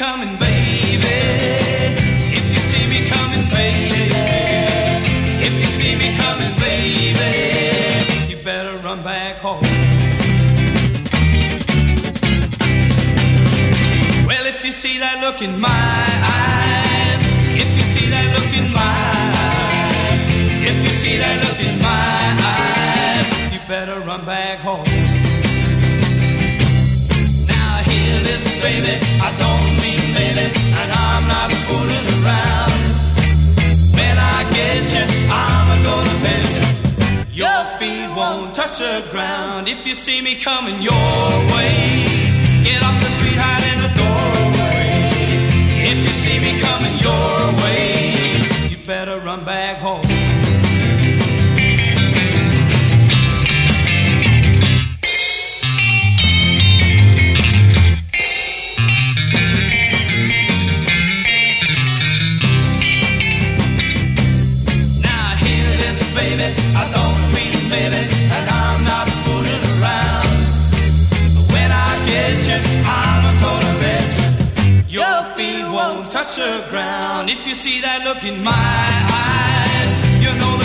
coming, baby, if you see me coming, baby, if you see me coming, baby, you better run back home. Well, if you see that look in my eyes, if you see that look in my eyes, if you see that look in my eyes, you better run back home. Now hear this, baby, I don't mean baby, and I'm not fooling around. When I get you, I'm gonna bet you your feet won't touch the ground. If you see me coming your way, get off the street, hide in the doorway. If you see me coming your way, you better run back home. Now hear this, baby, I don't mean baby, and I'm not fooling around. When I get you, I'm gonna bet you your feet won't touch the ground. If you see that look in my eyes, you know